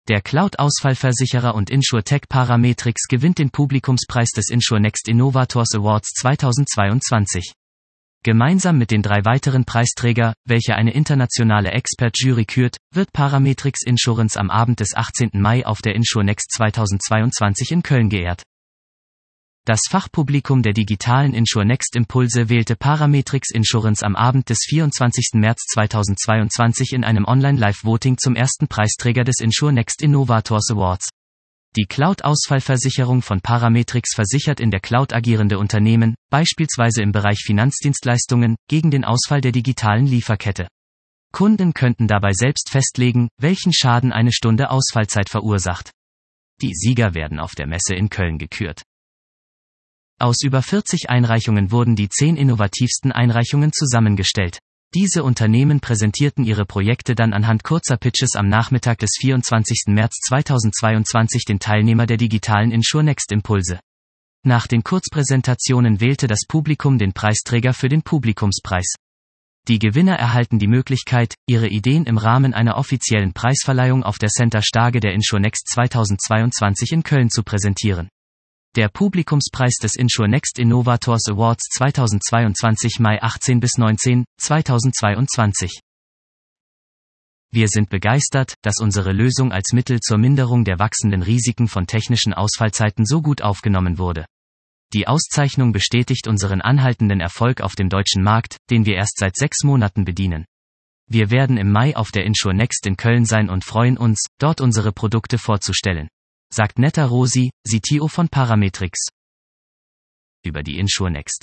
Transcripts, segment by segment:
Der Cloud-Ausfallversicherer und InsurTech Parametrix gewinnt den Publikumspreis des InsurNext Innovators Awards 2022. Gemeinsam mit den 3 weiteren Preisträger, welche eine internationale Expert-Jury kürt, wird Parametrix Insurance am Abend des 18. Mai auf der InsurNext 2022 in Köln geehrt. Das Fachpublikum der digitalen InsurNext Impulse wählte Parametrix Insurance am Abend des 24. März 2022 in einem Online-Live-Voting zum ersten Preisträger des InsurNext Innovators Awards. Die Cloud-Ausfallversicherung von Parametrix versichert in der Cloud agierende Unternehmen, beispielsweise im Bereich Finanzdienstleistungen, gegen den Ausfall der digitalen Lieferkette. Kunden könnten dabei selbst festlegen, welchen Schaden eine Stunde Ausfallzeit verursacht. Die Sieger werden auf der Messe in Köln gekürt. Aus über 40 Einreichungen wurden die 10 innovativsten Einreichungen zusammengestellt. Diese Unternehmen präsentierten ihre Projekte dann anhand kurzer Pitches am Nachmittag des 24. März 2022 den Teilnehmer der digitalen InsurNext Impulse. Nach den Kurzpräsentationen wählte das Publikum den Preisträger für den Publikumspreis. Die Gewinner erhalten die Möglichkeit, ihre Ideen im Rahmen einer offiziellen Preisverleihung auf der Center Stage der InsurNext 2022 in Köln zu präsentieren. Der Publikumspreis des InsurNext Innovators Awards 2022 Mai 18 bis 19, 2022. Wir sind begeistert, dass unsere Lösung als Mittel zur Minderung der wachsenden Risiken von technischen Ausfallzeiten so gut aufgenommen wurde. Die Auszeichnung bestätigt unseren anhaltenden Erfolg auf dem deutschen Markt, den wir erst seit 6 Monaten bedienen. Wir werden im Mai auf der InsurNext in Köln sein und freuen uns, dort unsere Produkte vorzustellen, sagt Netta Rosi, CTO von Parametrix. Über die InsurNext.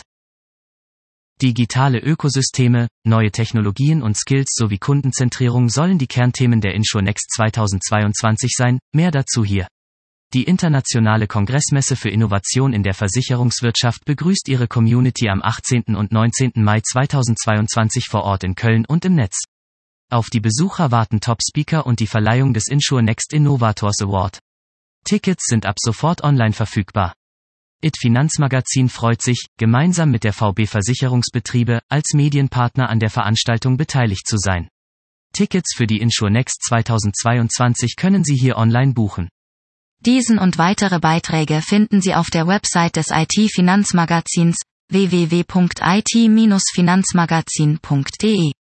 Digitale Ökosysteme, neue Technologien und Skills sowie Kundenzentrierung sollen die Kernthemen der InsurNext 2022 sein, mehr dazu hier. Die internationale Kongressmesse für Innovation in der Versicherungswirtschaft begrüßt ihre Community am 18. und 19. Mai 2022 vor Ort in Köln und im Netz. Auf die Besucher warten Top-Speaker und die Verleihung des InsurNext Innovators Award. Tickets sind ab sofort online verfügbar. IT Finanzmagazin freut sich, gemeinsam mit der VB Versicherungsbetriebe, als Medienpartner an der Veranstaltung beteiligt zu sein. Tickets für die InsurNext 2022 können Sie hier online buchen. Diesen und weitere Beiträge finden Sie auf der Website des IT Finanzmagazins www.it-finanzmagazin.de.